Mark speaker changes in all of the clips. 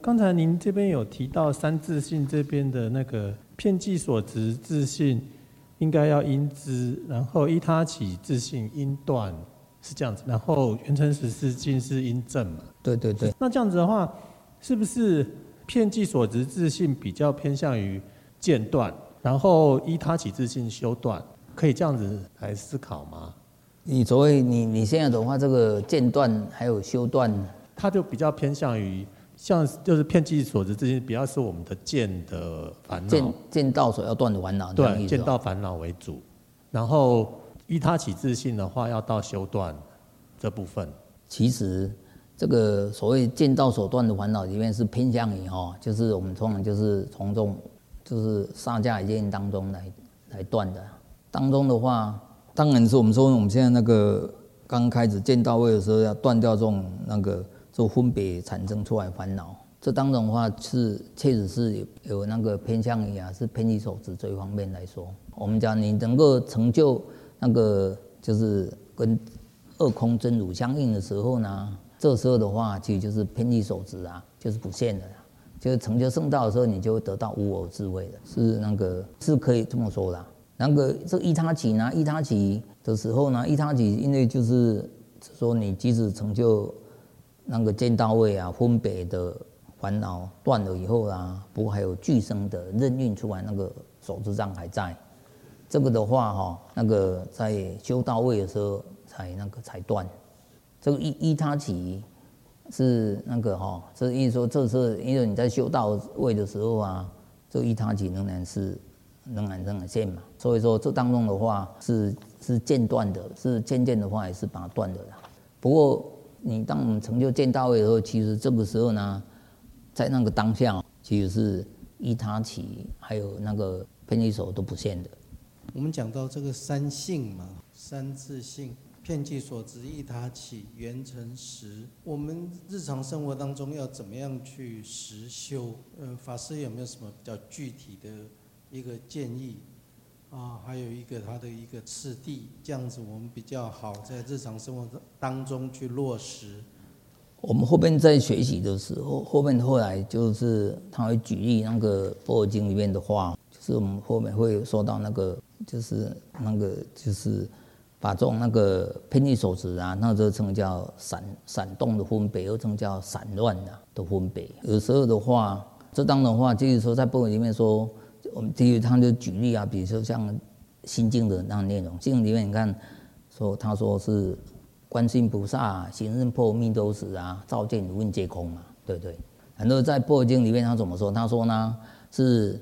Speaker 1: 刚才您这边有提到三自性这边的那个遍计所执自性应该要因知，然后依他起自性因断，是这样子，然后圆成实自性是因证嘛？
Speaker 2: 对对对。
Speaker 1: 那这样子的话，是不是遍计所执自性比较偏向于间断，然后依他起自性修断，可以这样子来思考吗？
Speaker 2: 你所谓你现在的话，这个间断还有修断，
Speaker 1: 它就比较偏向于像就是遍计所执自性，比较是我们的见的烦恼，
Speaker 2: 见道所要断的烦恼，
Speaker 1: 对，见道烦恼为主。然后依他起自性的话，要到修断这部分。
Speaker 2: 其实这个所谓见道所断的烦恼里面是偏向于就是我们通常就是从这种就是萨迦耶见当中来断的。当中的话，当然是我们说我们现在那个刚开始见道位的时候，要断掉这种就分别产生出来烦恼。这当中的话是确实是有那个偏向于是遍计所执这一方面来说，我们讲你能够成就那个就是跟二空真如相应的时候呢，这时候的话其实就是遍计所执就是不现的，就是成就圣道的时候，你就会得到无我智慧的，是可以这么说的。这依他起呢，依他起的时候呢，依他起因为就是说你即使成就见道位分别的烦恼断了以后不过还有俱生的任运出来手执障还在。这个的话在修道位的时候才断。这个依他起是这意思说，这是因为你在修道位的时候这依他起仍然现嘛。所以说这当中的话是间断的，是渐渐的话也是把它断的啦。不过当我们成就见道位的时候，其实这个时候呢，在那个当下，其实是依他起还有遍计所都不现的。
Speaker 3: 我们讲到这个三性嘛，三自性、遍计所执、依他起、圆成实，我们日常生活当中要怎么样去实修？法师有没有什么比较具体的一个建议还有一个它的一个次第，这样子我们比较好在日常生活当中去落实。
Speaker 2: 我们后面在学习的时候，后来就是他会举例《般若经》里面的话，就是我们后面会说到就是把这种遍计所执就称叫闪动的分别，又称叫散乱的分别。有时候的话，这当中的话，就是说在般若里面说，我们第一他就举例比如说像心经的内容，心经里面你看他说是观世音菩萨行深般若蜜多时照见五蕴皆空嘛，对不对？然后在般若经里面他怎么说？他说呢是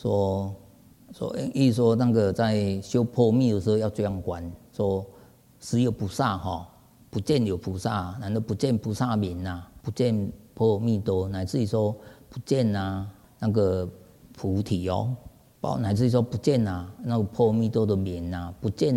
Speaker 2: 意思说在修般若蜜的时候要这样观，说实有菩萨不见有菩萨，然后不见菩萨名不见般若蜜多，乃至于说不见菩提乃至于说不见般若蜜多的名不见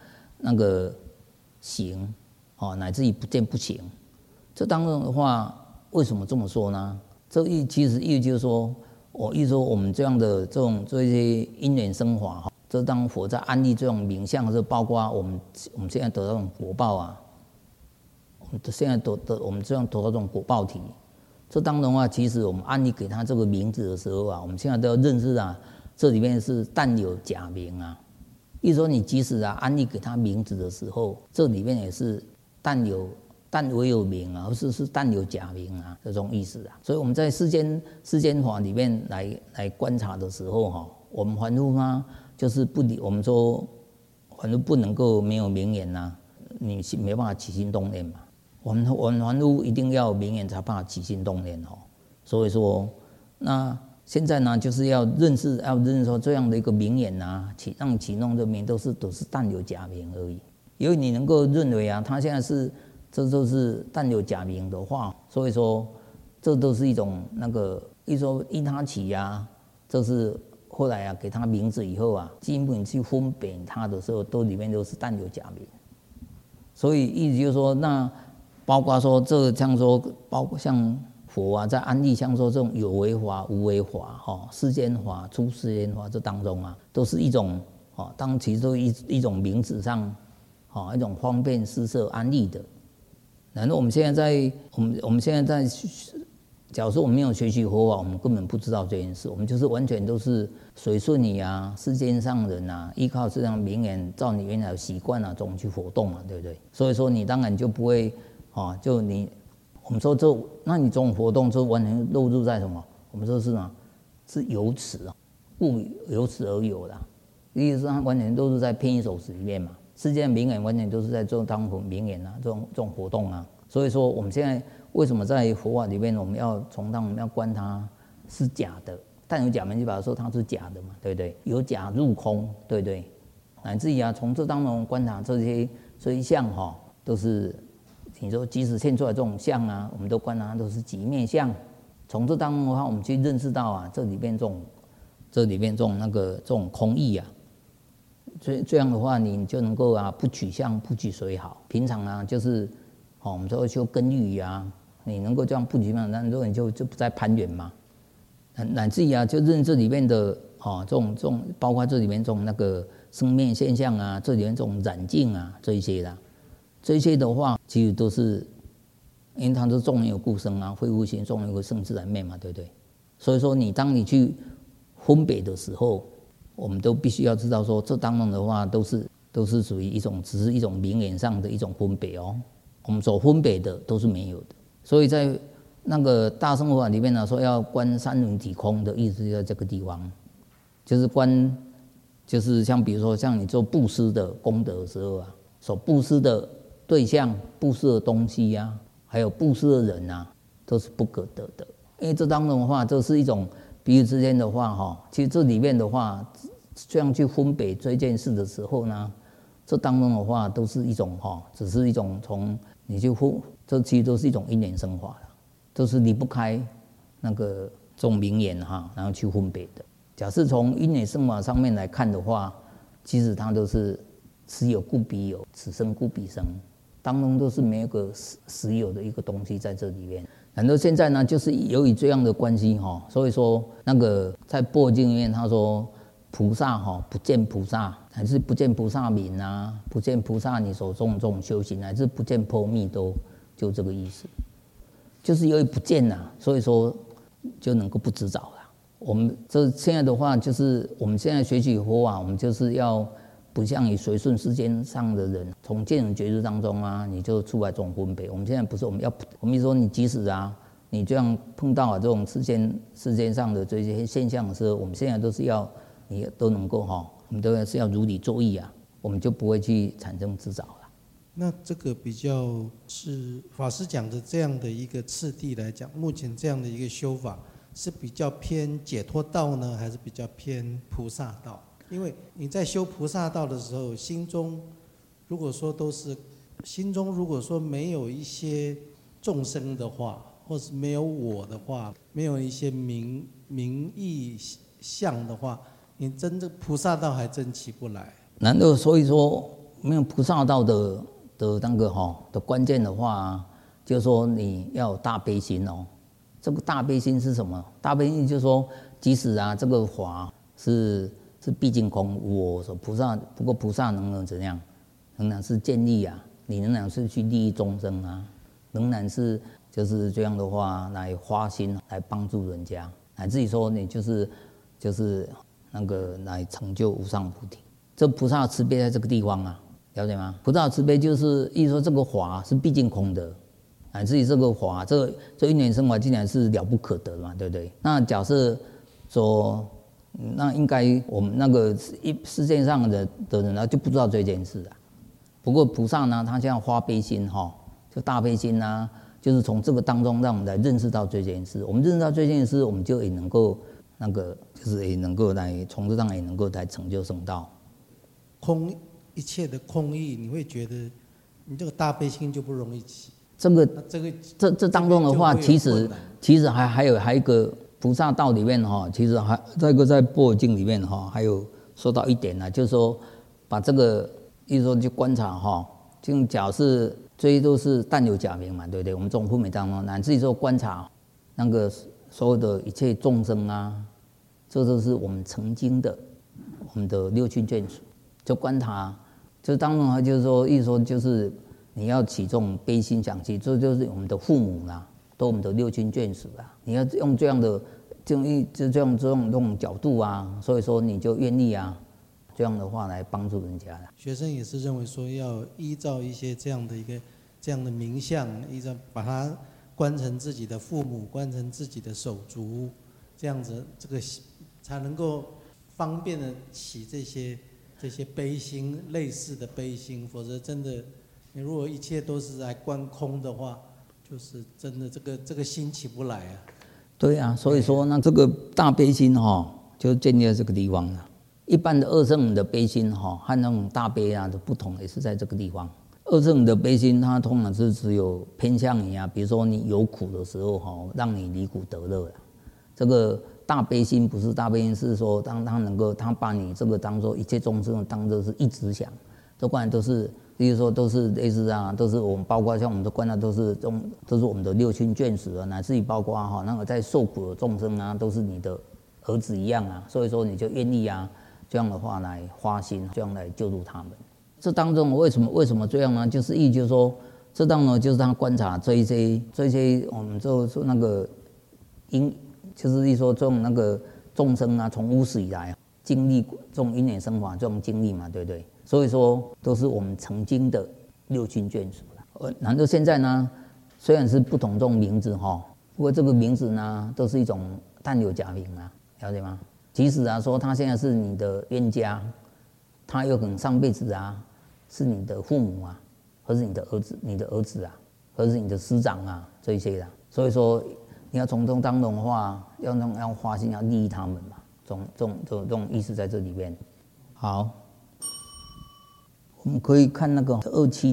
Speaker 2: 行乃至于不见不行。这当中的话，为什么这么说呢？其实意思就是说，意思说我们这样的这些因缘生法这当佛在安立这种名相的时候，包括我们现在得到这种果报我们现在我们这样得到这种果报体。这当中的话，其实我们安立给他这个名字的时候我们现在都要认识这里面是但有假名意思说你即使安立给他名字的时候，这里面也是但唯有名而是但有假名这种意思所以我们在世间法里面来观察的时候我们凡夫就是我们说凡夫不能够没有名言你没办法起心动念嘛。我们凡夫一定要有名言才办法起心动念所以说那现在就是要认识说这样的一个名言让启动的名都是但有假名而已。因为你能够认为他现在这都是但有假名的话，所以说这都是一种一说依他起这是后来给他名字以后进一步你去分别他的时候，里面都是但有假名。所以意思就是说，那包括说包括像佛在安立像说这种有为法、无为法、世间法、出世间法这当中都是一种当其中一种名字上一种方便施设安立的。然后我们现在在假如说我们没有学习佛法，我们根本不知道这件事，我们就是完全都是随顺你啊，世间上人啊，依靠这样名言，照你原来的习惯啊，中去活动嘛，对不对？所以说你当然就不会就我们说那你这种活动就完全落入在什么？我们说是什么？是有此啊，故由此而有啦。意思是它完全都是在偏一首词里面嘛。世间的名言完全都是在做当名言啊，这种活动啊。所以说我们现在为什么在佛法里面我们要从当我们要观它是假的，但有假名就表示说它是假的嘛，对不对？有假入空，对不对？乃至于从这当中观察这一项都是你说即使现出来这种相啊，我们都观察它都是几面相。从这当中的话，我们去认识到这里面这种空义啊。这样的话，你就能够不取相不取随好。平常就是我们说修根欲啊，你能够这样不取相，那你就不再攀缘嘛。乃至于就认这里面的这种包括这里面这种那个生灭现象啊，这里面这种染净啊，这一些的话，其实都是因为它是众有故生啊，非无形众有个生自然灭嘛，对不对？所以说当你去分别的时候，我们都必须要知道说，这当中的话都是属于只是一种名言上的一种分别哦。我们所分别的都是没有的，所以在那个大乘法里面呢，说要观三轮体空的意思就在这个地方，就是观，就是像比如说像你做布施的功德的时候啊，所布施的对象、布施的东西啊，还有布施的人啊，都是不可得的。因为这当中的话，这是一种彼此之间的话其实这里面的话，这样去分别这件事的时候呢，这当中的话都是一种只是一种从你去这其实都是一种因缘生法了，都是离不开那个这种名言然后去分别的。假设从因缘生法上面来看的话，其实它都是此有故彼有，此生故彼生，当中都是没有个实有的一个东西在这里面。然后现在呢，就是由于这样的关系所以说那个在《般若经》里面他说菩萨不见菩萨，乃至不见菩萨名啊，不见菩萨你所种这种修行，乃至不见波密都就这个意思，就是由于不见所以说就能够不执着了。我们这现在的话，就是我们现在学习佛法，我们就是要不像你随顺世间上的人，从见闻觉知当中你就出来这种分别。我们现在不是，我们说你即使你这样碰到这种世间上的这些现象的时候，我们现在都是要你都能够我们都是要如理作意我们就不会去产生执着了。
Speaker 3: 那这个比较是法师讲的这样的一个次第来讲，目前这样的一个修法是比较偏解脱道呢，还是比较偏菩萨道？因为你在修菩萨道的时候，心中如果说没有一些众生的话，或是没有我的话，没有一些名义相的话，你真正菩萨道还真起不来。
Speaker 2: 难道所以说没有菩萨道的那个的关键的话，就是说你要有大悲心这个大悲心是什么？大悲心就是说，即使这个法是毕竟空，我说菩萨，不过菩萨能怎样？仍然是建立你仍然是去利益众生仍然是就是这样的话来花心来帮助人家，乃至于说你就是那个来成就无上菩提。这菩萨的慈悲在这个地方了解吗？菩萨的慈悲就是意思说这个法是毕竟空的，乃至于这个法这因缘生法竟然是了不可得嘛，对不对？那假设说那应该我们那个世界上的人就不知道这件事不过菩萨呢，他这样发悲心就大悲心就是从这个当中让我们来认识到这件事。我们认识到这件事，我们就也能够就是也能够来从这上也能够来成就圣道。
Speaker 3: 一切的空义，你会觉得你这个大悲心就不容易起。
Speaker 2: 这当中的话，其实还有一个菩萨道里面其实还在《般若经》里面还有说到一点就是说把这个意思说去观察就假设这些都是但有假名嘛，对不对？我们这种分别当中，乃至于说观察那个所有的一切众生这都是我们曾经的我们的六亲眷属，就观察。这当中就是说，意思说就是你要起这种悲心想起，这就是我们的父母都我们的六亲眷属啊。你要用这样的这种角度啊，所以说你就愿意啊，这样的话来帮助人家了。
Speaker 3: 学生也是认为说要依照一些这样的名相，依照把它观成自己的父母，观成自己的手足，这样子这个才能够方便的起这些悲心，类似的悲心，否则真的，你如果一切都是来观空的话，就是真的这个心起不来啊。
Speaker 2: 对啊，所以说那这个大悲心就建立在这个地方了。一般的二圣的悲心和那种大悲啊的不同，也是在这个地方。二圣的悲心，它通常是只有偏向你啊，比如说你有苦的时候让你离苦得乐。这个大悲心不是大悲心，是说当他能够他把你这个当做一切众生当作是一直想，这观都是，比如说都是类似啊，都是我们包括像我们的观呢，都是我们的六亲眷属啊，乃至于包括那个在受苦的众生啊，都是你的儿子一样啊，所以说你就愿意啊，这样的话来花心，这样来救助他们。这当中为什么这样呢？就是说，这当中就是他观察这一些我们就说那个就是说这种那个众生啊，从无始以来经历这种因缘生法这种经历嘛，对不对？所以说都是我们曾经的六亲眷属了。然后现在呢，虽然是不同这种名字不过这个名字呢，都是一种但有假名啊，了解吗？即使说他现在是你的冤家，他有可能上辈子啊是你的父母啊，或是你的儿子啊，或是你的师长啊这一些的。所以说你要从中当中的话，要花心，要利益他们嘛，这种意思在这里面。好，我们可以看那个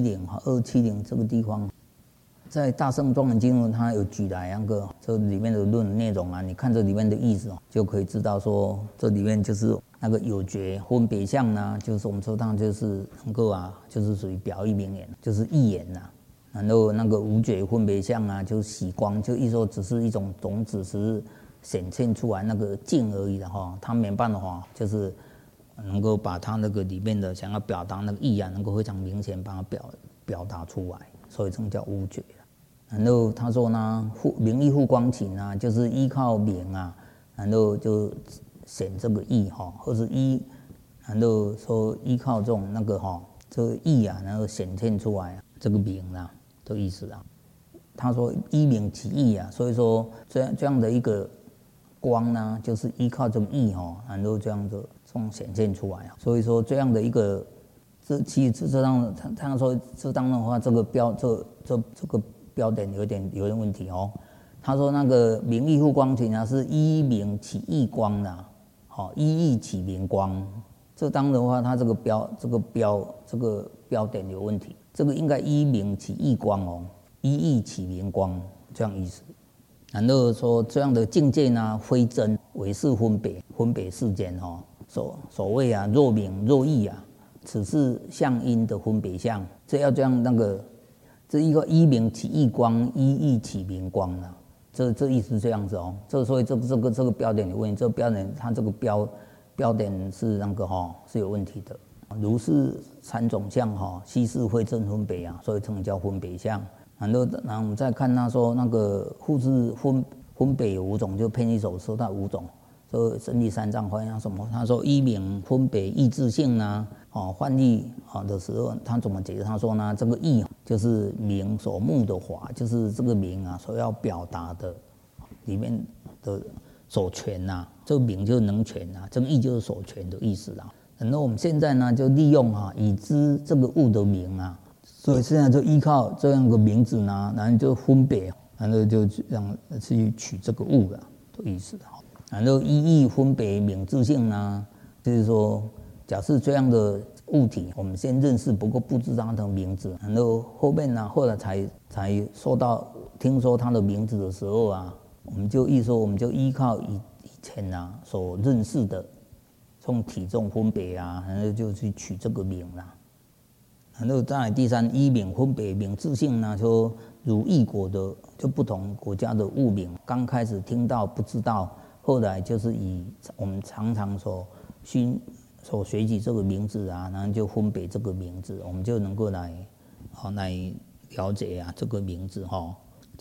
Speaker 2: 270这个地方，在大圣庄严经论，它有举来那个这里面的论内容啊，你看这里面的意思就可以知道说，这里面就是那个有觉分别相呢，就是我们说它就是能够就是属于表意名言，就是意言呐。然后那个无觉分别相啊，就是喜光，就意思说只是一种种子，只是显现出来那个境而已的它没办法就是能够把它那个里面的想要表达那个意能够非常明显把它表达出来，所以这叫无觉。然后他说呢，名意护光起呢，就是依靠名啊，然后就显这个意或是然后说依靠这种那个这个意然后显现出来这个名的意思他说依名起意所以说这样的一个光呢，就是依靠这个意然后这样的这种显现出来所以说这样的一个其实这样他说这当的话，这个标点有点问题他说那个名意护光起呢，是依名起意光的依意起名光。这当的话，它这个标点有问题，这个应该依名起意光依意起名光这样意思。然后说这样的境界呢，非真唯是分别世间所谓若名若意此是相因的分别相，这要这样那个。这一个依名起意光，依意起名光这意思是这样子所以这个标点有问题，这个标点它这个标点是那个是有问题的。如是三种相悉是非真分别所以称叫分别相。然后我们再看他说那个复是分别有5种，就偏一手说它5种。说身体三藏换什么？他说依名分别意自性换义的时候，他怎么解释？他说呢，这个义就是名所目的法，就是这个名所要表达的里面的所权这个名就是能权这个义就是所权的意思然后我们现在呢，就利用已知这个物的名所以现在就依靠这样的名字然后就分别，然后就让去取这个物的意思然后依义分别名自性就是说，假设这样的物体，我们先认识，不过不知道它的名字，然后后面后来才听说它的名字的时候我们就依靠以前所认识的这种体重分别然后就去取这个名然后再来第三，依名分别名自性说如异国的就不同国家的物名，刚开始听到不知道。后来就是以我们常常所学习这个名字然后就分别这个名字，我们就能够来了解这个名字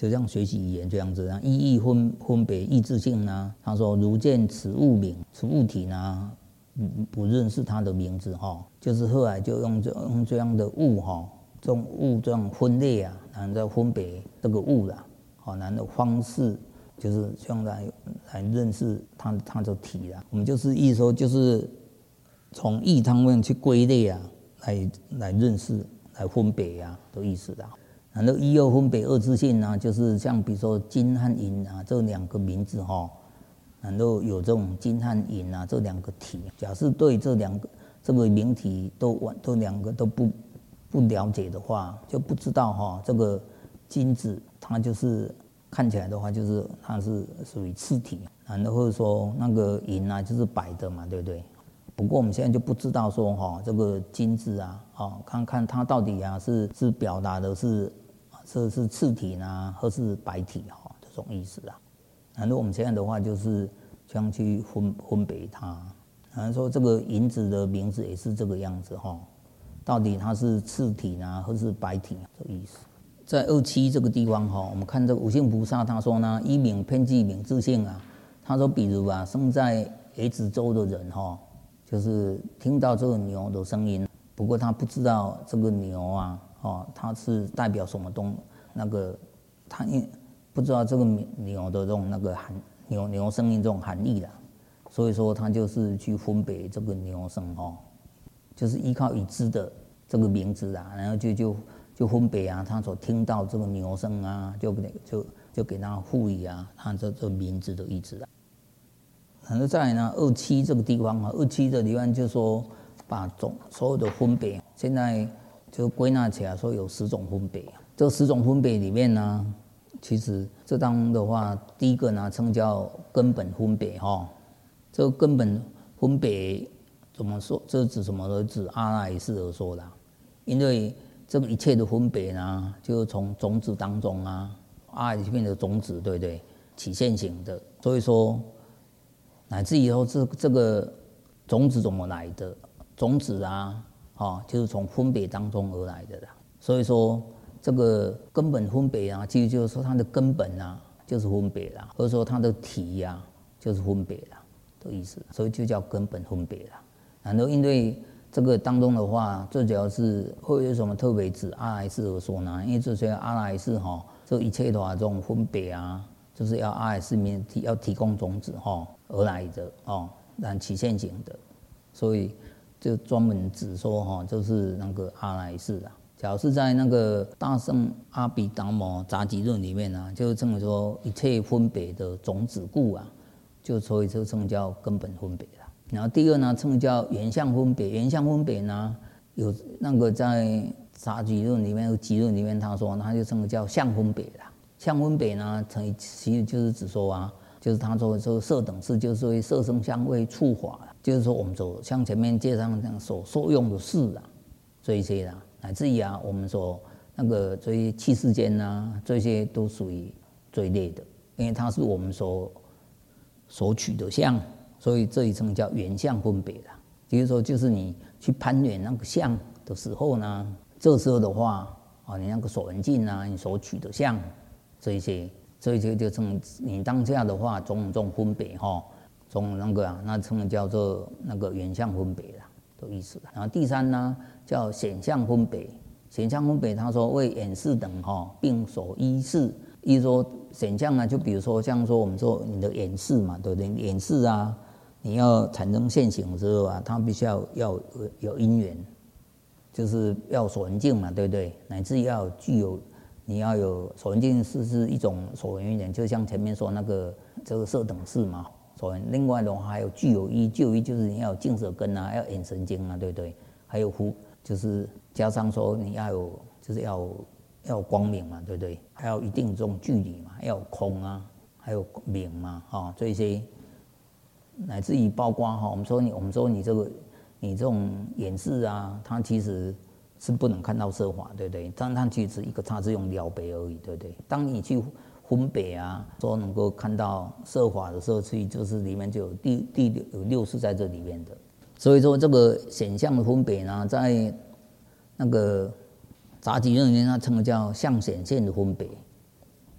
Speaker 2: 就像学习语言这样子啊，意义分别异质性啊。他说如见此物名，此物体呢，不认识它的名字哈，就是后来就用这样的物哈，这种物这样分类啊，然后再分别这个物啦，好，然后方式就是用来认识它的体啦。我们就是意思说，就是从义汤面去归类啊，来认识、来分别啊的意思啦。然后一二分别二质性啊，就是像比如说金和银啊这两个名字哈，然后有这种金和银啊这两个体，假设对这个名体都两个都不了解的话，就不知道哈这个金子它就是看起来的话就是它是属于次体，然后或者说那个银啊就是白的嘛，对不对？不过我们现在就不知道说哈这个金字啊，看看它到底啊是表达的是次体呢，或是白体哈这种意思啊。然后我们现在的话就是这样去分别它，然后说这个银子的名字也是这个样子哈，到底它是次体呢，或是白体这个意思。在27这个地方哈，我们看这个五性菩萨他说呢，一名遍计名质性啊，他说比如啊生在椰子洲的人哈，就是听到这个牛的声音，不过他不知道这个牛啊，它是代表什么他不知道这个牛的这种那个牛声音这种含义啦，所以说他就是去分别这个牛声就是依靠已知的这个名字啊，然后就分别啊，他所听到这个牛声啊，就给他赋予啊，他这名字的意思啊。然后再来呢，27这个地方啊，27的地方就是说把所有的分别，现在就归纳起来说有10种分别。这10种分别里面呢，其实这当中的话，第一个呢称叫根本分别哈。这个根本分别怎么说？这指什么呢？指阿赖耶识而说的。因为这个一切的分别呢，就是从种子当中啊，阿赖耶识的种子，对不对？起现行的，所以说。乃至以后这个种子怎么来的？种子啊，就是从分别当中而来的啦。所以说这个根本分别啊，其实就是说它的根本啊，就是分别啦，或者说它的体啊，就是分别啦的意思。所以就叫根本分别啦。然后因为这个当中的话，最主要是会有什么特别指阿赖耶识而说呢？因为这些阿赖耶识这一切的话，这种分别啊。就是要阿赖耶识要提供种子而来的然起现行的，所以就专门指说就是那个阿赖耶识啊。假如是在那个大圣阿毗达摩杂集论里面啊，就称为说一切分别的种子故啊，所以就称叫根本分别啦。然后第二呢，称叫原相分别。原相分别呢，有那个在杂集论里面、集论里面，他说他就称为叫相分别啦。相分别呢，其实就是指说啊，就是他说这个色等事，就是说色声香味触法，就是说我们像前面介绍这样所用的事啊，这一些啦，乃至于啊，我们那个这些器世间啊，这些都属于这一类的，因为它是我们所取的相，所以这一称叫缘相分别啦。就是说，就是你去攀缘那个相的时候呢，这时候的话你那个所闻境啊，你所取的相。这一些就称你当下的话，种分别从那个那称叫做那个缘相分别啦的意思。然后第三呢，叫显相分别。显相分别，他说为眼识等并所依视。意思说显相呢，就比如说像说我们说你的眼识嘛，对不对？眼识啊，你要产生现行的时候啊，它必须要有因缘，就是要所闻境嘛，对不对？乃至要具有。你要有所闻境是一种所闻缘，就像前面说那个这个色等事嘛，所闻。另外的话还有具有依，具有依就是你要有净色根啊，要眼神经啊，对不对？还有就是加上说你要有，就是要有光明嘛，对不对？还有一定这种距离嘛，要有空啊，还有明嘛，这些乃至于包括我们说你这种眼识啊，它其实。是不能看到色法，对不对？但它其实它是用了别而已，对不对？当你去分别啊，说能够看到色法的时候，所以就是里面就有有6是在这里面的。所以说这个显相的分别呢，在那个杂集论里面，它称为叫相显现的分别。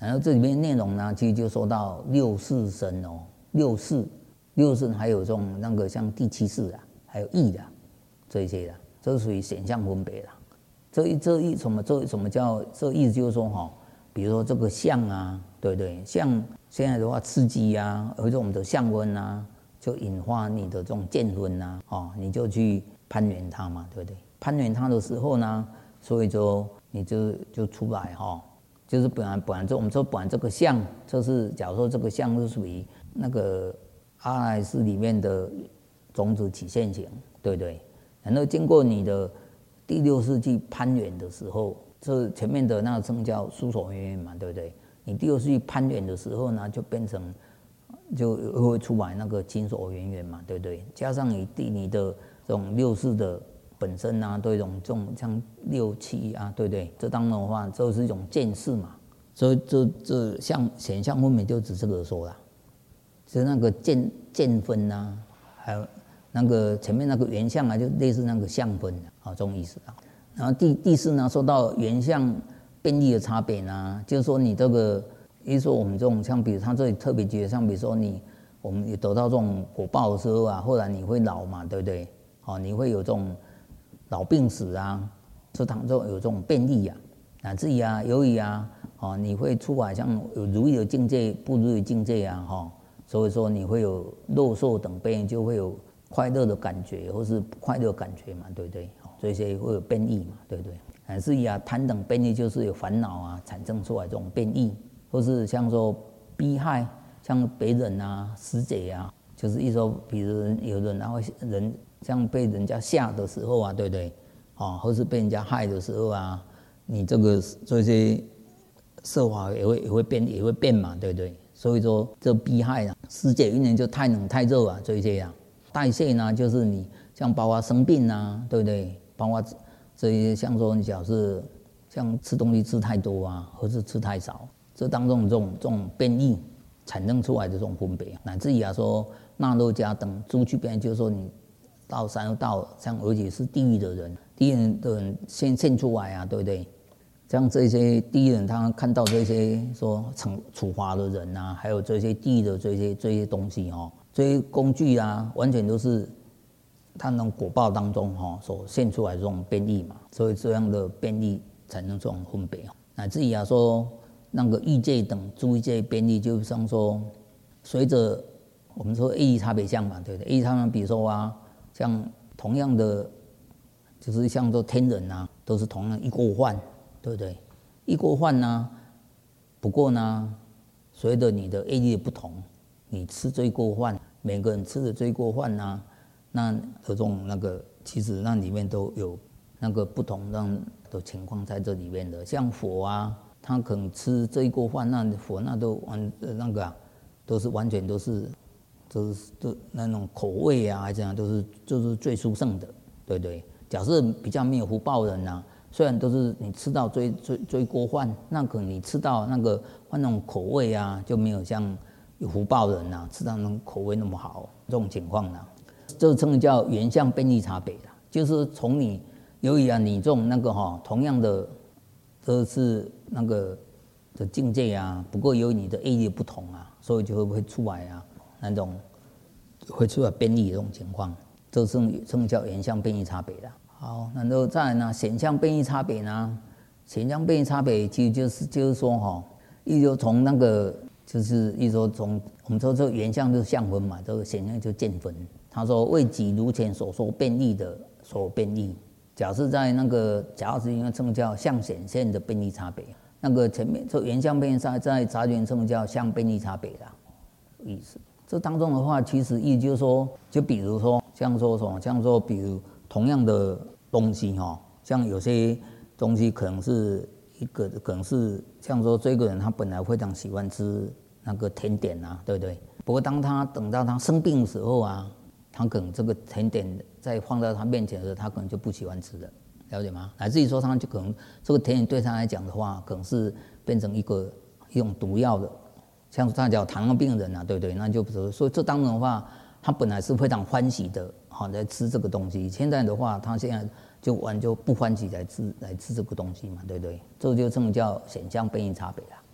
Speaker 2: 然后这里面内容呢，其实就说到六世身哦，六世还有这种那个像第七世啊，还有意的这一些的，这是属于显相分别的。这意什么叫这意思？就是说哈，比如说这个相啊，对不对？像现在的话，刺激啊，而且我们的相分啊，就引发你的这种见分啊，哦，你就去攀缘它嘛，对不对？攀缘它的时候呢，所以说你就出来哈。就是本来我们说本来这个相，就是假如说这个相是属于那个阿赖耶里面的种子起现行，对不对？然后经过你的第六世去攀缘的时候，这前面的那个称叫殊所缘缘嘛，对不对？你第六世去攀缘的时候呢，就变成就会出来那个金所缘缘嘛，对不对？加上你的这种六世的本身啊，对这种像六七啊，对不对？这当然的话，这是一种见识嘛。所以这像显相分别就指这个说啦，就是那个见分啊，还有那个前面那个缘相啊，就类似那个相分啊，这种意思啊。然后第四呢，说到缘相变异的差别呢，就是说你这个，比如说我们这种像比如他这里特别举的，像比如说我们得到这种果报的时候啊，后来你会老嘛，对不对？哦，你会有这种老病死啊，这当中有这种变异啊，乃至于啊，由于啊，哦，你会出来像有如意的境界、不如意的境界啊，哈，所以说你会有肉寿等变，就会有快乐的感觉或是不快乐的感觉嘛，对不对？这些会有变异嘛，对不对？乃至于啊，贪等变异就是有烦恼啊产生出来这种变异，或是像说逼害，像别人啊、死者啊，就是一说，比如有人然后人像被人家吓的时候啊，对不对？哦，或是被人家害的时候啊，你这些色法也会变嘛，对不对？所以说这逼害啊，死者因为就太冷太热啊，这些啊，代谢呢就是你像包括生病啊，对不对？包括这些像说你假如是像吃东西吃太多啊，或是吃太少，这当中这种变异产生出来的这种分别，乃至于啊说那洛迦等诸趣变，就是说你到三恶道，像而且是地狱的人现出来啊，对不对？像这些地狱人，他看到这些说处罚的人啊，还有这些地狱的这些东西哦，这些工具啊，完全都是他那种果报当中所现出来的这种变异嘛，所以这样的变异产生这种分别，乃至于啊说那个欲界等诸欲界变异，就像说随着我们说业力差别相嘛，对不对？业力差别，比如说啊，像同样的，就是像说天人啊，都是同样一锅饭，对不对？一锅饭呢，不过呢，随着你的业力的不同，你吃这一锅饭，每个人吃的这一锅饭呢，那这种那个其实那里面都有那个不同的情况在这里面的。像佛啊，他可能吃这一锅饭，那佛那都都是完全都是那种口味啊，还是怎样，就是最殊胜的，对不对？假设比较没有福报的人啊，虽然都是你吃到追锅饭，那可能你吃到那个饭那种口味啊，就没有像有福报的人啊吃到那种口味那么好，这种情况呢，这称叫缘相变异差别啦，就是从你由于啊你这种那个同样的都是那个的境界啊，不过由于你的业力不同啊，所以就会出来啊那种会出来变异的这种情况，这称叫缘相变异差别啦。好，然后再来呢，显相变异差别呢？显相变异差别其实就是说意就从那个就是意说从我们说这个缘相就是相分嘛，这个显相就见分。他说为己如前所说变异的所变异，假设在那个假设应该称叫相显现的变异差别。那个前面这缘相变异在杂缘称叫相变异差别啦，意思。这当中的话，其实意就是说，就比如说像说什么，像说比如同样的东西像有些东西可能是可能是像说这个人他本来非常喜欢吃那个甜点啊，对不对？不过等到他生病的时候啊，他可能这个甜点在放在他面前的时候，他可能就不喜欢吃了，了解吗？乃至于说他就可能这个甜点对他来讲的话，可能是变成一种毒药的，像他叫糖尿病人啊，对不对？那就不是，所以这当然的话，他本来是非常欢喜的来吃这个东西，现在的话，他现在就不欢喜来吃这个东西嘛，对不对？这就称叫显相变异差别啦，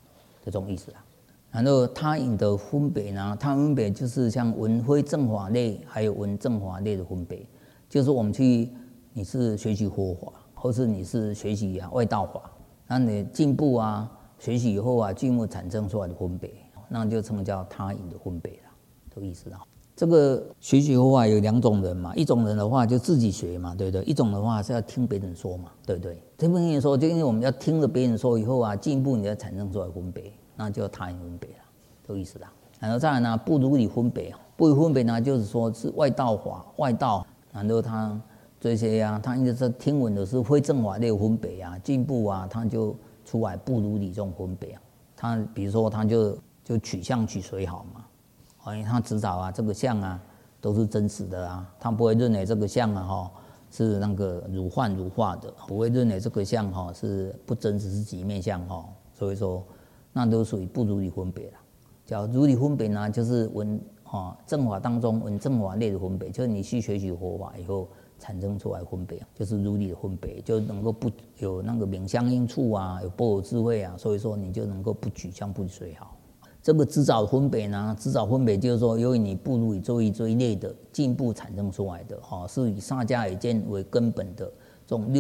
Speaker 2: 这种意思啦。然后他隐的分别呢，他分别就是像文非正法类还有文正法类的分别，就是我们你是学习佛法，或是你是学习外道法，那你进步啊，学习以后啊，进一步产生出来的分别，那就称叫他隐的分别啦，这个意思啦。这个学习佛法有2种人嘛，一种人的话就自己学嘛，对不对？一种的话是要听别人说嘛，对不对？听别人说，就因为我们要听了别人说以后啊，进一步你要产生出来分别，那就他隐分别啦，这个意思啦。然后再来呢，不如理分别，不如分别呢，就是说是外道法，外道，然后他这些啊，他因为是听闻的是非正法类分别啊，进步啊，他就出来不如理这种分别啊。他比如说他就取相取随好嘛。因为他知道啊，这个相啊都是真实的啊，他不会认为这个相啊是那个如幻如化的，不会认为这个相是不真实是即灭相所以说那都属于不如理分别了。叫如理分别呢，就是正法当中文正法类的分别，就是你去学习佛法以后产生出来分别，就是如理的分别，就能够不有那个明相应处啊，有般若智慧啊，所以说你就能够不取相不随好。这个知早分别呢，知早分别就是说，由于你不如以这一类的进步产生出来的是以萨迦耶见为根本的这种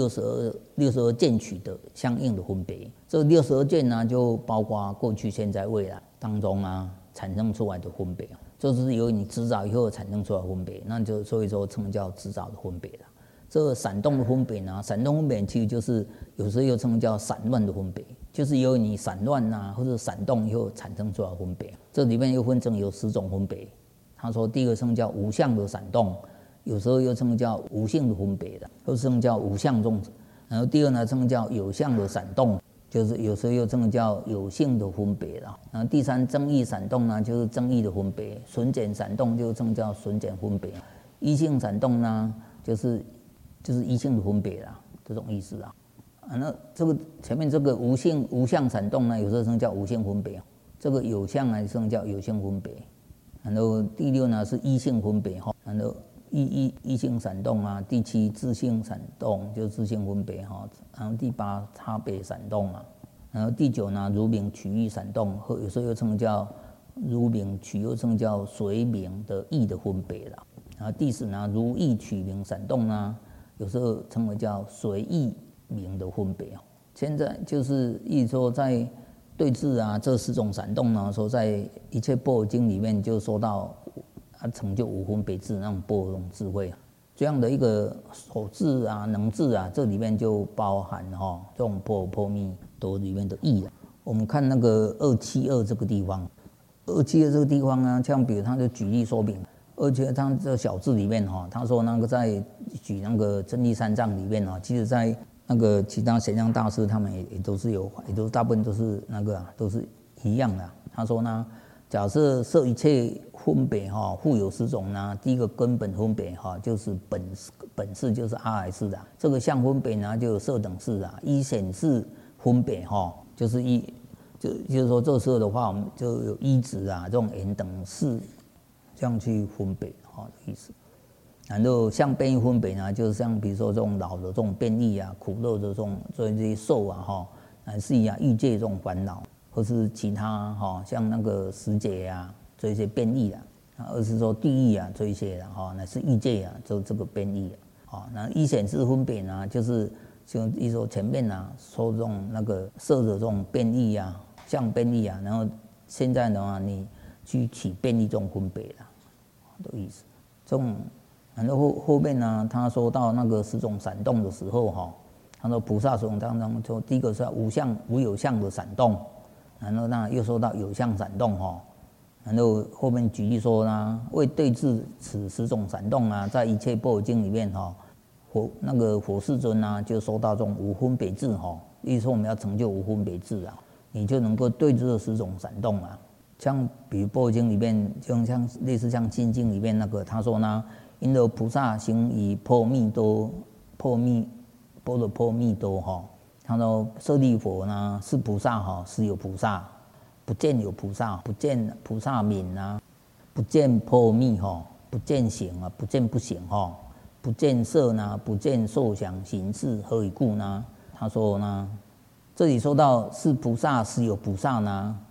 Speaker 2: 62见取的相应的分别。这62见呢，就包括过去、现在、未来当中啊产生出来的分别，就是由于你知早以后产生出来的分别，那就所以说称叫知早的分别了。这个闪动的分别呢，闪动分别其实就是有时候又称叫散乱的分别，就是由于你散乱啊或者闪动以后产生出来的分别。这里面又分成有10种分别。他说第一个称叫无相的闪动，有时候又称叫无性的分别的，又称叫无相种。然后第二呢称叫有相的闪动，就是有时候又称叫有性的分别了。然后第三增益闪动呢，就是增益的分别。损减闪动就称叫损减分别。一性闪动呢，就是一性的分别啦，这种意思啦。那这个前面这个无相闪动呢，有时候称叫无性分别。这个有相呢，称叫有性分别。然后第6呢是异性分别然后异性闪动啊。第7自性闪动，就是自性分别然后第8差别闪动啊。然后第9呢如明取义闪动，有时候又称叫如明取，又称叫随明的义的分别啦。然后第10呢如义取明闪动呢，有时候称为叫随意明的分别。现在就是意思说，在对治啊这10种闪动呢，说在一切般若经里面就说到成就无分别智那种般若智慧这样的一个所智啊能智啊，这里面就包含这种般若波密多里面的义了。我们看那个272这个地方，272这个地方呢，像比如他就举例说明。而且他这小字里面他说那个在举那个真谛三藏里面其实在那个其他显像大师他们也都是有，也都大部分都是那个都是一样的。他说呢，假设设一切分别互有10种呢，第一个根本分别就是本事就是阿赖式的，这个相分别呢就有色等式啊，依显示分别就是就是说这时候的话，我们就有依止啊这种缘等式。这样去分别的意思。然后像变异分别呢，就是像比如说这种老的这种变异啊，苦乐的这些受乃至于欲界这种烦恼，或是其他像那个十劫啊这些变异而是说地狱啊这一些乃至欲界啊这个变异那依显示分别呢，就是就一说前面说这种那个色的这种变异啊，像变异啊，然后现在的话你去起变异这种分别的意思。这种然后后面呢，他说到那个10种闪动的时候他说菩萨使用当中，就第一个是无有相的闪动，然后那又说到有相闪动然后后面举例说呢，为对治此10种闪动在一切般若经里面那个佛世尊就说到这种无分别智意思说我们要成就无分别智你就能够对治这10种闪动像比如般若经里面，就像类似像心经里面那个，他说呢，因得菩萨行以波罗波密多他说舍利佛呢是菩萨是有菩萨，不见有菩萨，不见菩萨名不见波罗蜜不见行不见不行不见色不见受想行识，何以故呢？他说呢，这里说到是菩萨是有菩萨呢。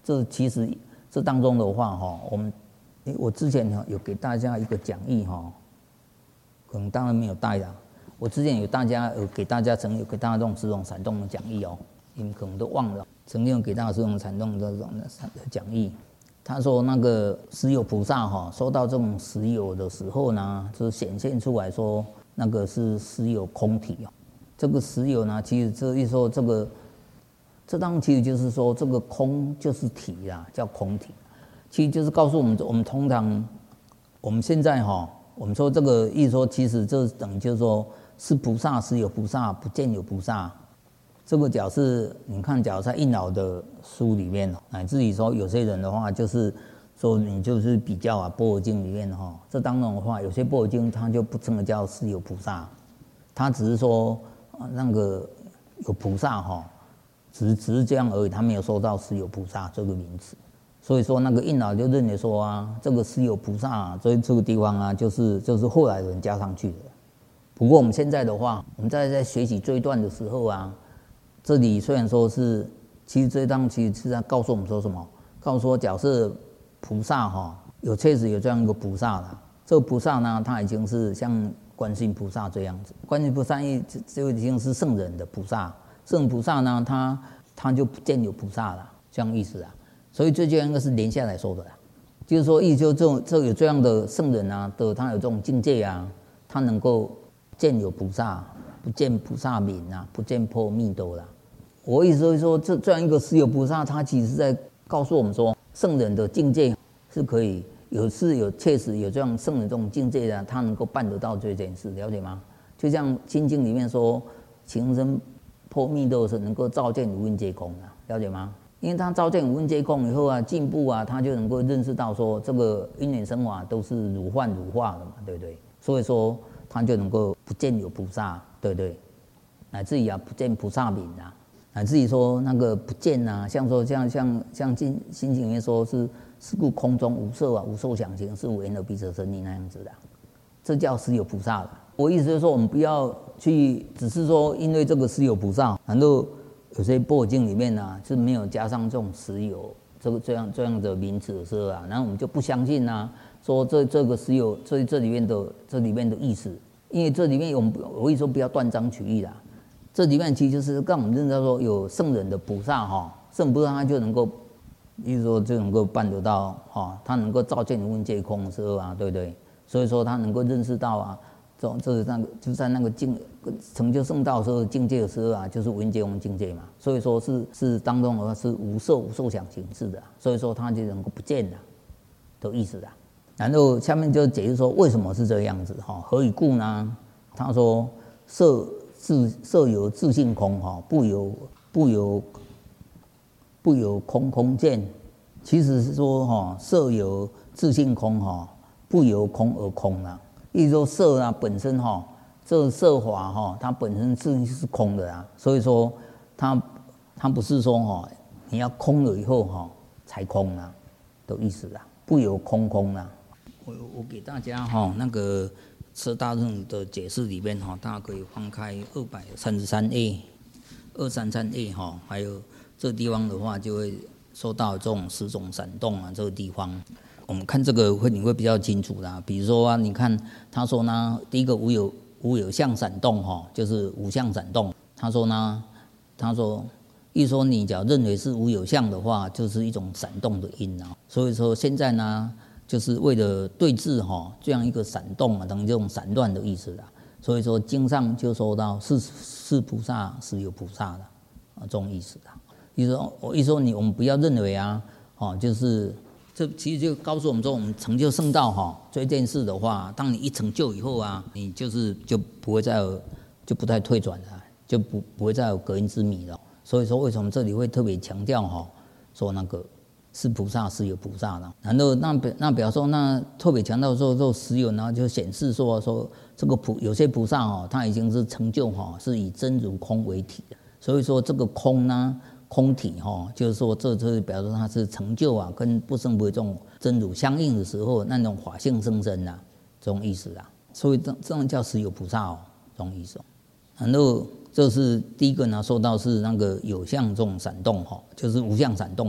Speaker 2: 这其实这当中的话哈，我之前有给大家一个讲义哈，可能当然没有带啦。我之前有给大家曾有给大家这种十种闪动的讲义哦，你们可能都忘了，曾经有给大家十种闪动的这种讲义。他说那个十有菩萨哈，收到这种十有的时候呢，就显现出来说那个是十有空体哦。这个十有呢，其实这一说这当然其实就是说这个空就是体啦，叫空体。其实就是告诉我们通常我们现在哈，我们说这个意思说，其实这等于就是说是菩萨实有菩萨，不见有菩萨。这个假设你看，假如在印老的书里面，乃至于说有些人的话，就是说你就是比较啊，般若经里面哈，这当中的话，有些般若经它就不称得叫实有菩萨，它只是说那个有菩萨哈，只是这样而已，他没有说到实有菩萨这个名词。所以说那个印老就认为说啊，这个实有菩萨啊，所以这个地方啊，就是后来人加上去的。不过我们现在的话，我们在学习这一段的时候啊，这里虽然说是，其实这一段其实是在告诉我们说什么？告诉说，假设菩萨哈，确实有这样一个菩萨了。这个菩萨呢，他已经是像观世音菩萨这样子。观世音菩萨就已经是圣人的菩萨。圣菩萨呢，他就不见有菩萨了，这样意思啊。所以这就应该是连下来说的啦，就是说，意思就这有这样的圣人啊，他有这种境界啊，他能够见有菩萨，不见菩萨名啊，不见波密多啦。我意思就是说，这样一个实有菩萨，他其实是在告诉我们说，圣人的境界是可以确实有这样圣人这种境界的，他能够办得到这件事，了解吗？就像《心经》里面说，情深波密多是能够照见五蕴皆空啊，了解吗？因为他照见五蕴皆空以后啊，进步啊，他就能够认识到说，这个因缘生法都是如幻如化的嘛，对不对？所以说他就能够不见有菩萨，对不对？乃至于啊，不见菩萨名啊，乃至于说那个不见啊，像心经里面说是故空中无色啊，无受想行，是无言而彼者生利那样子的，这叫实有菩萨了。我意思就是说，我们不要去只是说因为这个实有菩萨，然后有些般若经里面啊是没有加上这种实有这样的名词的时候啊，然后我们就不相信啊，说这个实有这里面的意思，因为这里面我会说不要断章取义啦。这里面其实就是让我们认识到说有圣人的菩萨哈，圣菩萨他就能够，意思说就能够办得到哈，他能够照见五蕴皆空的时候啊，对不对？所以说他能够认识到啊。就在那个成就圣道的时候境界的时候啊，就是无蕴皆空境界嘛。所以说是当中的话是无受想行识的，所以说他就能够不见的的意思的。然后下面就解释说为什么是这个样子哈？何以故呢？他说色有自性空哈，不由空见。其实是说哈，色有自性空哈，不由空而空啊。意思说色啊本身哈，这色法哈，它本身自性是空的啊，所以说它不是说哈，你要空了以后哈才空啊的意思啊，不由空啊。我给大家哈那个车大论的解释里面哈，大家可以翻开233A 哈，还有这个地方的话就会说到这种10种闪动啊，这个地方。我们看这个你会比较清楚啦。比如说啊，你看他说呢，第一个无有相闪动哈，就是无相闪动。他说意思说你只要认为是无有相的话，就是一种闪动的因啊。所以说现在呢，就是为了对治哈这样一个闪动啊，等于这种散乱的意思啦。所以说经上就说到是菩萨实有菩萨的啊，这种意思啦。意思说我们不要认为啊，就是。这其实就告诉我们说，我们成就圣道哈，这件事的话，当你一成就以后啊，你就不会再有，就不太退转了，就不会再有隔音之谜了。所以说，为什么这里会特别强调哈，说那个是菩萨是有菩萨的，然后那表示说，那特别强调说实有呢，就显示说这个有些菩萨哈，他已经是成就哈，是以真如空为体的，所以说这个空呢。空体哈，就是说这表示它是成就啊，跟不生不灭这种真如相应的时候，那种法性生生啊，这种意思啊。所以这样叫实有菩萨哦，这种意思。然后这是第一个呢，说到是那个有相这种闪动哈，就是无相闪动的。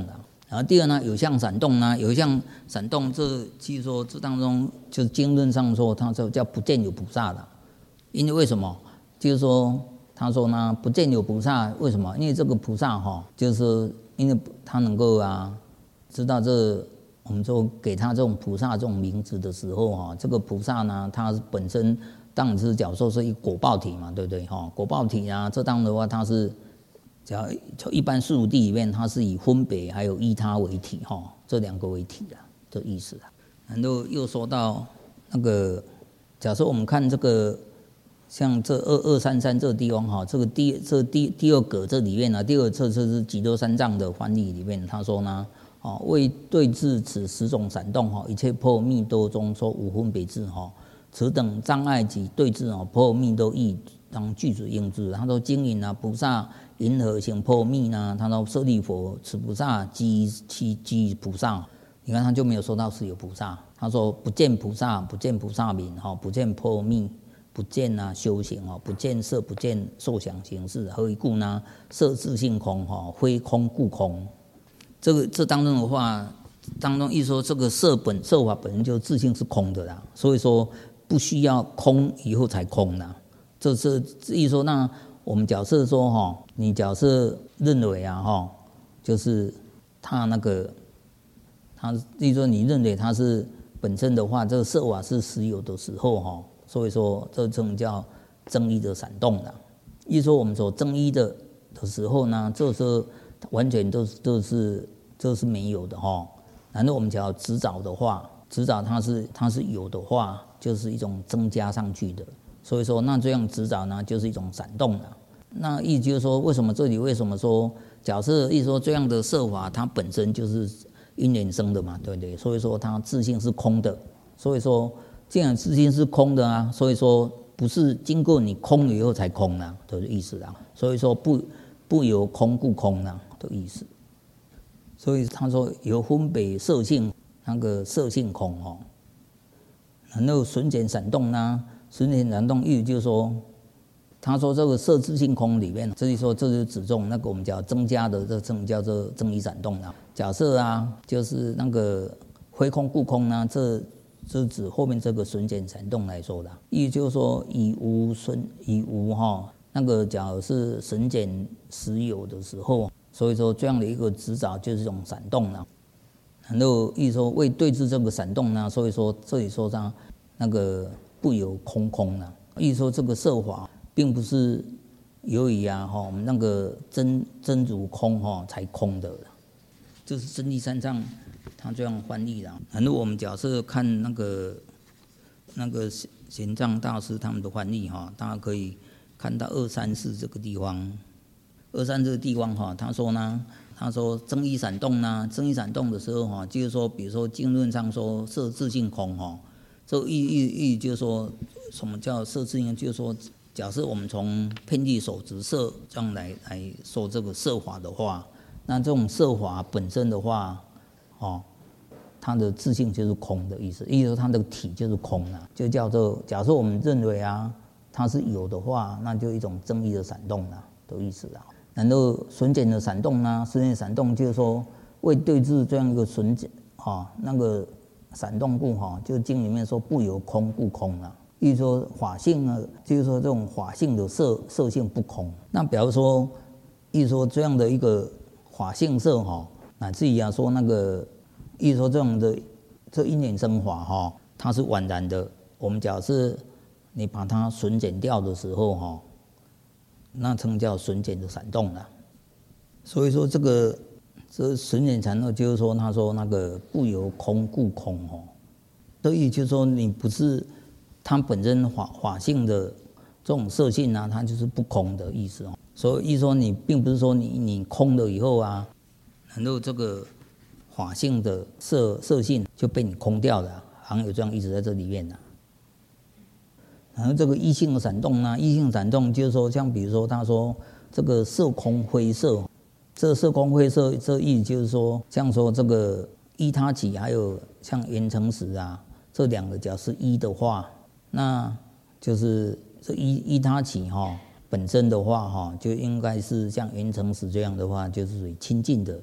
Speaker 2: 然后第二呢，有相闪动呢，有相闪动，这其实说这当中就是经论上说，他说叫不见有菩萨的，因为为什么？就是说他说呢，不见有菩萨，为什么？因为这个菩萨就是因为他能够知道这我们说给他这种菩萨这种名字的时候这个菩萨呢，他本身当然是假如说是一果报体嘛，对不对果报体这当的话，它是就一般事物地里面，它是以分别还有依他为体这两个为体这意思然后又说到那个，假设我们看这个像这2233这个地方这个第二格这里面第二册这是极多三藏的翻译里面，他说呢为对治此10种闪动一切破密多中说无分别智此等障碍及对治破密多义当具足应知。他说经营菩萨因何行破密呢？他说舍利佛，此菩萨即菩萨。你看他就没有说到是有菩萨，他说不见菩萨，不见菩萨名不见破密，不见修行不见色，不见受想行识。何以故呢？色自性空非空故空。这当中的话，当中一说这个色法本身就自性是空的啦，所以说不需要空以后才空啦。这是一说，那我们假设说你假设认为就是他那个他，一说你认为他是本身的话，这个色法是实有的时候所以说这种叫增一的闪动啦。一说我们所增一的时候呢，这时候完全都是没有的然后我们只要执找的话，执找它是有的话，就是一种增加上去的。所以说，那这样执找呢，就是一种闪动了。那意思就是说，为什么说，假设一说这样的色法，它本身就是因缘生的嘛，对不对？所以说它自性是空的。所以说，既然自性是空的所以说不是经过你空了以后才空的意思所以说不由空故空的意思。所以他说由分别色性，那个色性空然后瞬间闪动呢，瞬间闪动意思就是说，他说这个色自性空里面，所以说这就指中那个我们叫增加的这叫做增一闪动假设就是那个非空故空呢，这指后面这个瞬间闪动来说的，意思就是说以无那个假如是瞬间实有的时候。所以说这样的一个执找就是一种闪动然后意思说为对治这个闪动呢，所以说这里说上那个不由空意思说这个色法并不是由于我们那个真如空才空的，就是真谛三藏他这样翻译然后我们假设看那个玄奘大师他们的翻译大家可以看到234这个地方。23这个地方他说增一闪动增一闪动的时候就是说，比如说经论上说色自性空这意就是说什么叫色自性，就是说假设我们从遍计所执色这样来说这个色法的话，那这种色法本身的话它的自性就是空的意思，意思说它的体就是空就叫做假设我们认为它是有的话，那就一种增一的闪动的意思然后瞬间的闪动瞬间闪动就是说为对治这样一个瞬间那个闪动故就经里面说不由空故空意思说法性就是说这种法性的色性不空。那比如说意思说这样的一个法性色乃至于说那个意思说这种的这因缘生法它是宛然的。我们假设你把它瞬减掉的时候那称叫瞬间的闪动所以说这瞬间闪动就是说他说那个不由空故空所以就是说你不是它本身法性的这种色性它就是不空的意思所以意思说你并不是说你空了以后然后这个法性的色性就被你空掉了，好像有这样意思在这里面然后这个异性的闪动异性闪动就是说，像比如说他说这个色空非色，这个色空非色，这意思就是说，像说这个依他起还有像缘成实这两个假是一的话，那就是这依他起本身的话就应该是像缘成实这样的话，就是属于清净的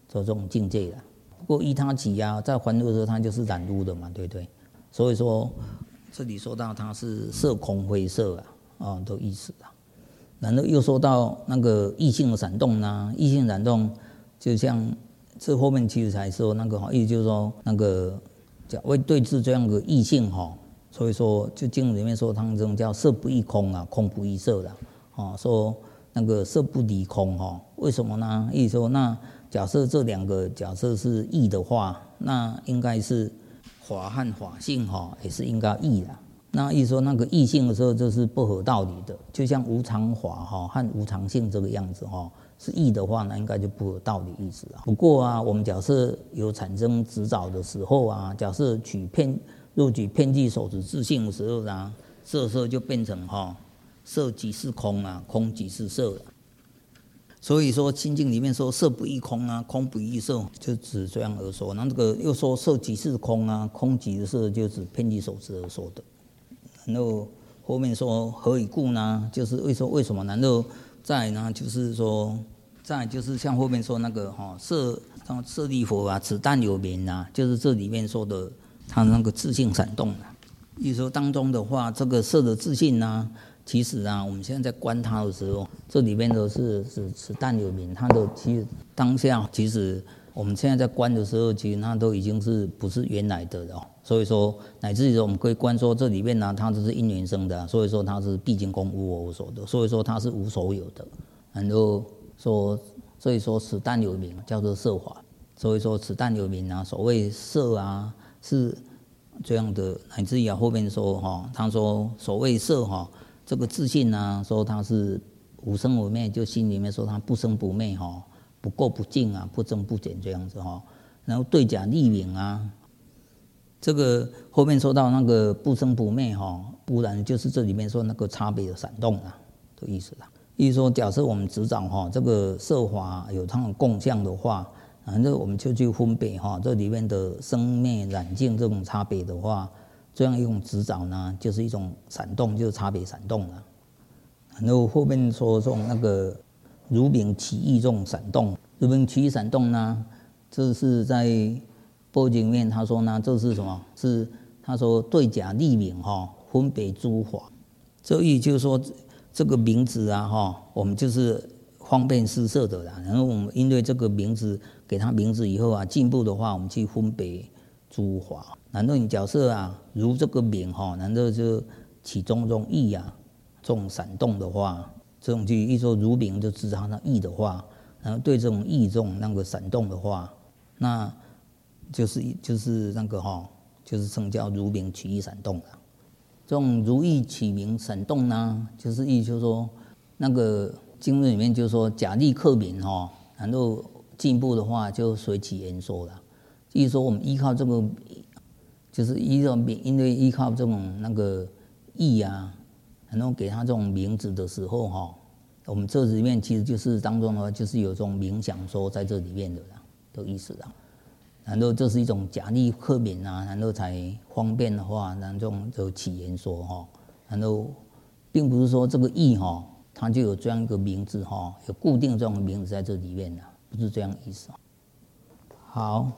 Speaker 2: 这种境界了。不过依他起啊，在还入的时候，它就是染污的嘛，对不对？所以说这里说到它是色空非色啊，的意思啊。然后又说到那个异性的闪动呢，异性闪动就像这后面其实才说那个意思就是说那个为对治这样的异性所以说就经里面说他们这种叫色不异空啊，空不异色的说那个色不离空为什么呢？意思说那假设这两个假设是异的话，那应该是法和法性也是应该异的。那意思说那个异性的时候，这是不合道理的，就像无常法和无常性这个样子是异的话呢，应该就不合道理意思不过我们假设有产生执着的时候假设若举遍计所执自性的时候呢，色就变成色即是空空即是色了。所以说心经里面说色不异空空不异色，就指这样而说。那这个又说色即是空空即是色，就指遍计所执而说的。然后后面说何以故呢？就是为什么？然后再呢，就是说再就是像后面说那个舍利弗此但有名就是这里面说的他那个自性闪动意思说当中的话，这个色的自性其实我们现在在观它的时候，这里面都是此但有名，它的其实当下其实我们现在在观的时候，其实它都已经是不是原来的了所以说乃至于我们可以观说这里面它都是因缘生的所以说它是毕竟空无我无所的，所以说它是无所有的。然后说所以说此但有名叫做色法，所以说此但有名所谓色是这样的。乃至于后面说他说所谓色这个自信说它是无生无灭，就心里面说它不生不灭不垢不净不增不减这样子然后对假立名这个后面说到那个不生不灭不然就是这里面说那个差别的闪动的意思意思说假设我们执掌这个色法有它的共相的话，然后我们就去分别这里面的生灭染净这种差别的话，这样一种执掌呢就是一种闪动，就是差别闪动然后后面说这种那个如名起义这种闪动，如名起义闪动呢，这是在波经里面他说呢，这是什么？是他说对假立名分别诸法，这意就是说这个名字我们就是方便施设的然后我们因为这个名字给他名字以后进步的话，我们去分别诸法。然后你假设如这个名然后就起种种意这种闪动的话，这种就一说如名就知它的意的话，然后对这种意这种那个闪动的话，那就是那个就是称叫如名起意闪动这种如意起名闪动呢，就是意就是说那个经论里面就是说假立克名然后进一步的话就随其言说了。意思说我们依靠这个，就是因为依靠这种那个意然后给他这种名字的时候我们这里面其实就是当中的话就是有这种冥想说在这里面的意思然后这是一种假立克名然后才方便的话，然后这种就起言说然后并不是说这个意它就有这样一个名字有固定这种名字在这里面不是这样意思好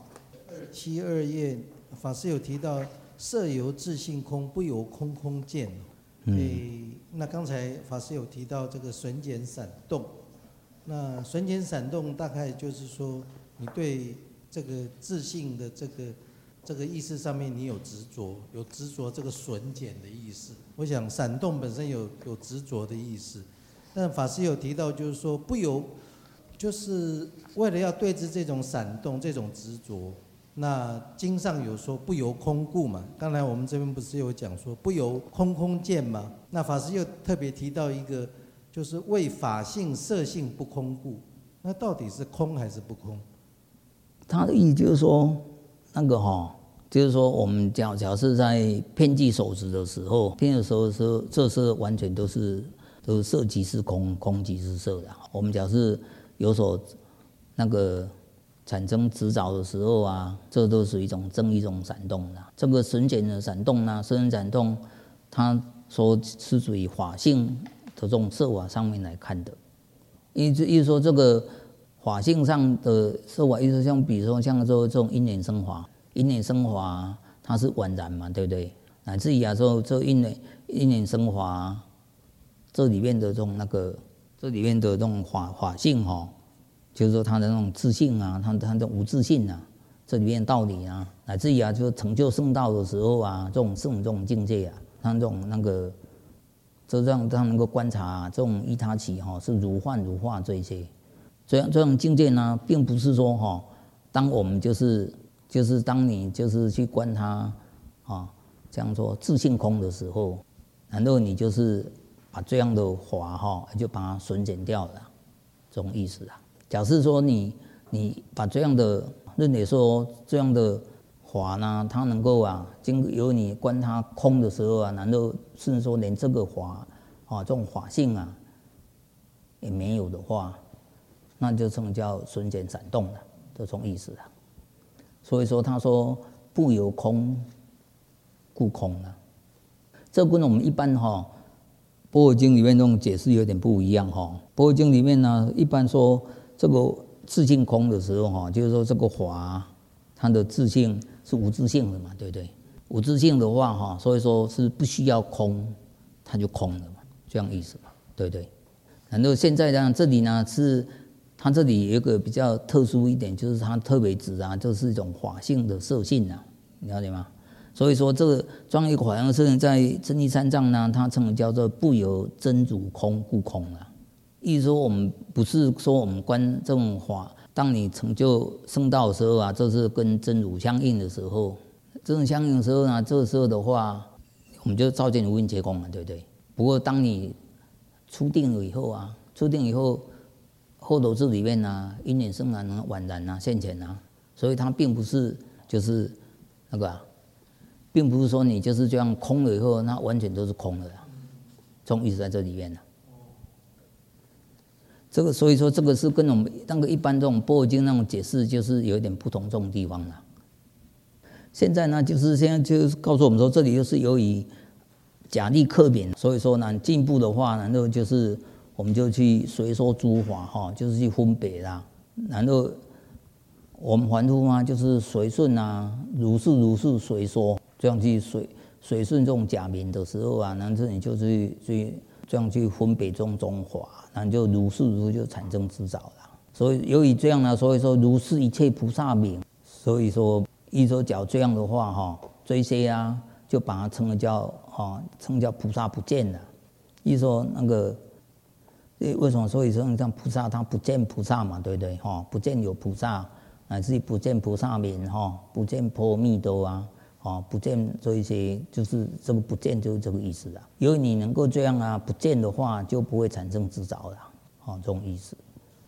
Speaker 3: 272页法师有提到色由自性空，不由空空见那刚才法师有提到这个损减闪动，那损减闪动大概就是说你对这个自性的这个意识上面你有执着这个损减的意思。我想闪动本身有执着的意思，但法师有提到就是说不由，就是为了要对治这种闪动这种执着，那经上有说不由空故嘛，刚才我们这边不是有讲说不由空空见嘛，那法师又特别提到一个就是为法性色性不空故，那到底是空还是不空？
Speaker 2: 他的意思就是说，那个就是说我们假设在遍计所执的时候，遍的时候这是完全都是色即是空，空即是色的。我们假设有所那个产生执着的时候这都是一种一种闪动的。这个损减的闪动损减闪动，它说是属于法性的这种色法上面来看的。意思说这个法性上的说法，意思像比如说像说这种因缘生法，因缘生法它是宛然嘛，对不对？乃至于说这因缘生法，这里面的这种这里面的这种法性就是说它的那种自性啊，它的无自性啊，这里面道理啊，乃至于就成就圣道的时候啊，这种境界啊，它这种就让他能够观察这种依他起是如幻如化这一些，这种境界呢，并不是说当我们就是当你就是去观它这样说自性空的时候，然后你就是把这样的法就把它损减掉了，这种意思啊。假设说你把这样的认为说这样的法呢，它能够由你观它空的时候难道甚至说连这个法这种法性也没有的话，那就称叫损减闪动了，这种意思啊。所以说他说不由空故空啊，这跟我们一般《般若经》里面这种解释有点不一样般若经里面呢，一般说这个自性空的时候就是说这个法它的自性是无自性的嘛，对不对？无自性的话所以说是不需要空，它就空了嘛，这样意思嘛，对不对？然后现在呢，这里呢是它这里有一个比较特殊一点，就是它特别指就是一种法性的色性你了解吗？所以说这个庄严法性色性在真义三藏呢，它称为叫做不由真如空故空意思说我们不是说我们观这种法，当你成就圣道的时候这是跟真如相应的时候，这种相应的时候呢，这个时候的话，我们就照见无因皆空对不对？不过当你出定了以后后头这里面因缘生然宛然现前所以它并不是就是并不是说你就是这样空了以后，那完全都是空了这种意思在这里面这个所以说这个是跟我们一般这种般若经那种解释就是有一点不同这种地方现在呢，就是现在就是告诉我们说，这里就是由于假立克免，所以说呢，进一步的话呢，就是我们就去随说诸法就是去分别然后我们凡夫就是随顺如是随说，这样去随顺这种假名的时候然后你就去这样去分别这种法，然后就如是就产生执着了。所以由于这样所以说如是一切菩萨名，所以说一说讲这样的话这些就把它称叫菩萨不见了。一说为什么？所以说像菩萨他不见菩萨嘛，对不对？不见有菩萨，乃至于不见菩萨名不见波罗蜜多不见这一些，就是这个不见就是这个意思由于你能够这样不见的话，就不会产生执着了这种意思。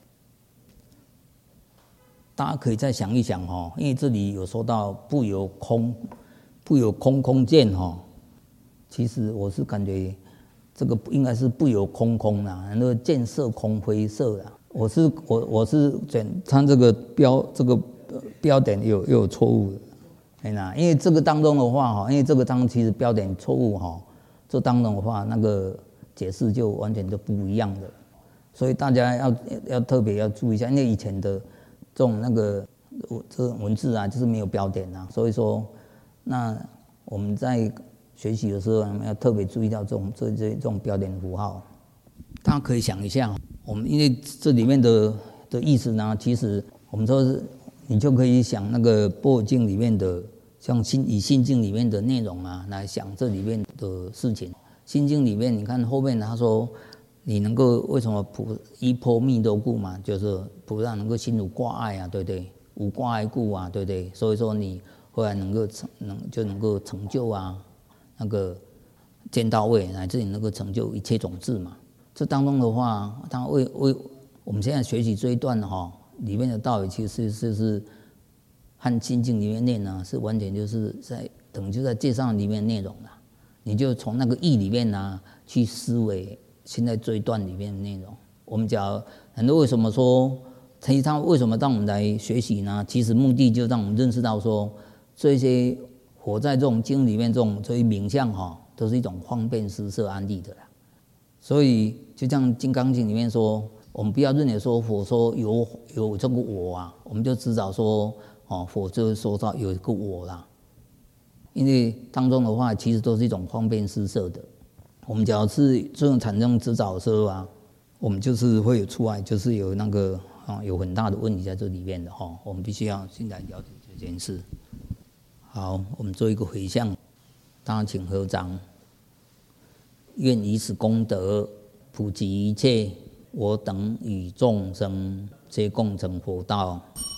Speaker 2: 大家可以再想一想因为这里有说到不由空见其实我是感觉这个应该是不由空然后见色空非色我是觉得他这个标点又有错误因为这个当中的话因为这个当中其实标点错误这当中的话那个解释就完全就不一样的，所以大家要特别要注意一下，因为以前的这种这种文字就是没有标点所以说那我们在学习的时候要特别注意到这种标点符号。大家可以想一下我们因为这里面的意思呢，其实我们说是你就可以想般若经里面的像以心经里面的内容来想这里面的事情。心经里面你看后面他说你能够为什么依波密多故嘛，就是菩萨能够心无挂碍对不对？无挂碍故对不对？所以说你后来能够成就见到位，乃至你能够成就一切种智嘛。这当中的话，他为我们现在学习这一段里面的道理，其实是和心经里面念是完全就是等于就在介绍里面内容你就从那个义里面去思维现在这一段里面的内容。我们讲很多为什么说其实他为什么让我们来学习呢？其实目的就让我们认识到说这些活在这种经里面这些名相都是一种方便施设安立的所以就像《金刚经》里面说我们不要认为说佛说有这个我啊，我们就知道说佛就是说到有一个我啦。因为当中的话，其实都是一种方便施设的。我们只要是这种产生执照的时候啊，我们就是会有出来，就是有那个有很大的问题在这里面的哈。我们必须要先来了解这件事。好，我们做一个回向，大家请合掌。愿以此功德普及一切我等与众生，皆共成佛道。